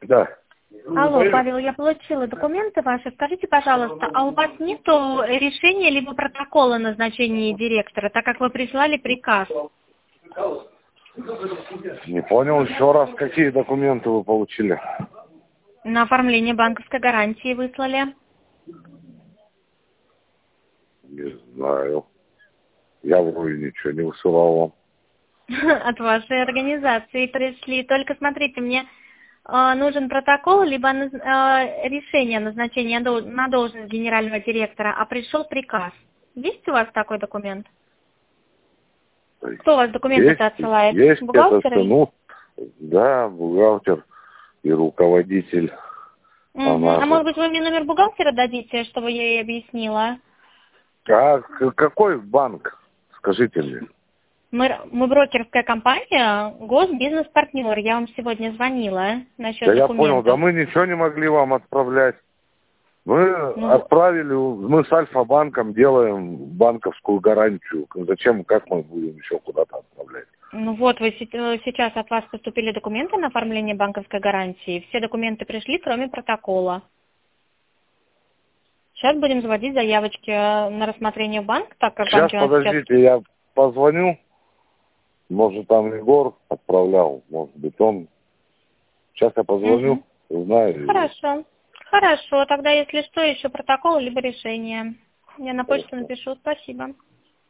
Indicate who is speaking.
Speaker 1: Да.
Speaker 2: Алло, Павел, я получила документы ваши. Скажите, пожалуйста, а у вас нету решения либо протокола назначения директора, так как вы прислали приказ?
Speaker 1: Не понял еще раз, какие документы вы получили?
Speaker 2: На оформление банковской гарантии выслали.
Speaker 1: Не знаю. Я вроде ничего не высылал вам.
Speaker 2: От вашей организации пришли. Только смотрите, мне нужен протокол, либо решение о назначении на должность генерального директора, а пришел приказ. Есть у вас такой документ? Кто у вас документы-то отсылает?
Speaker 1: Есть
Speaker 2: Бухгалтер?
Speaker 1: это, ну, да, бухгалтер и руководитель.
Speaker 2: А может быть, вы мне номер бухгалтера дадите, чтобы я ей объяснила?
Speaker 1: А какой банк? Скажите мне.
Speaker 2: Мы брокерская компания, Госбизнес-партнер. Я вам сегодня звонила насчет
Speaker 1: Да я
Speaker 2: документов.
Speaker 1: понял, да мы ничего не могли вам отправлять. Мы отправили, мы с Альфа-банком делаем банковскую гарантию. Зачем, как мы будем еще куда-то отправлять?
Speaker 2: Ну вот, вы сейчас от вас поступили документы на оформление банковской гарантии. Все документы пришли, кроме протокола. Сейчас будем заводить заявочки на рассмотрение в банк, так как
Speaker 1: Сейчас,
Speaker 2: банки у нас
Speaker 1: подождите, я позвоню. Может, там Егор отправлял, может быть, он. Сейчас я позвоню, узнаю.
Speaker 2: Хорошо. Хорошо, тогда если что, еще протокол, либо решение. Я на почту напишу. Спасибо.